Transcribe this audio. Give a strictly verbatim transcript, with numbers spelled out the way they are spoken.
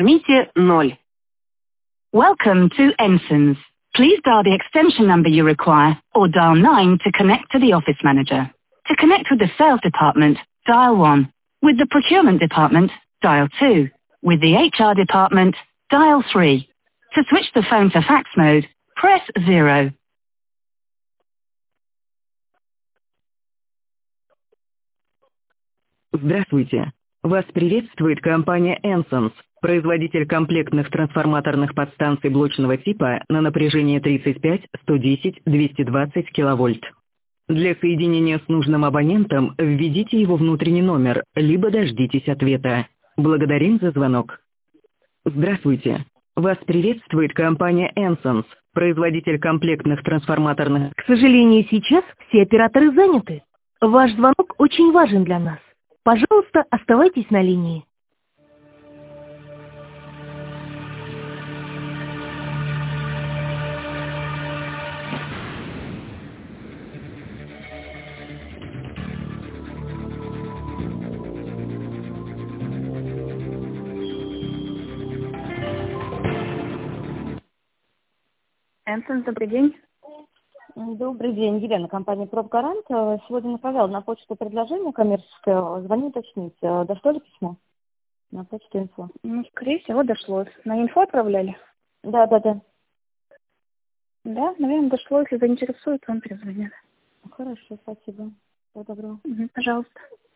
Жмите ноль. Welcome to Ensign's. Please dial the extension number you require or dial nine to connect to the office manager. To connect with the sales department, dial one. With the procurement department, dial two. With the H R department, dial three. To switch the phone to fax mode, press zero. Здравствуйте. Вас приветствует компания Ensigns, производитель комплектных трансформаторных подстанций блочного типа на напряжение тридцать пять, сто десять, двести двадцать киловольт. Для соединения с нужным абонентом введите его внутренний номер, либо дождитесь ответа. Благодарим за звонок. Здравствуйте. Вас приветствует компания Ensigns, производитель комплектных трансформаторных... К сожалению, сейчас все операторы заняты. Ваш звонок очень важен для нас. Пожалуйста, оставайтесь на линии. Энсон, добрый день. Добрый день, Елена, компания «Пробгарант». Сегодня направляла на почту предложение коммерческое. Звоню уточнить, дошло ли письмо на почту инфо? Ну, скорее всего, дошло. На инфо отправляли? Да, да, да. Да, наверное, дошло. Если заинтересует, он перезвонит. Хорошо, спасибо. Всего доброго. Угу, пожалуйста.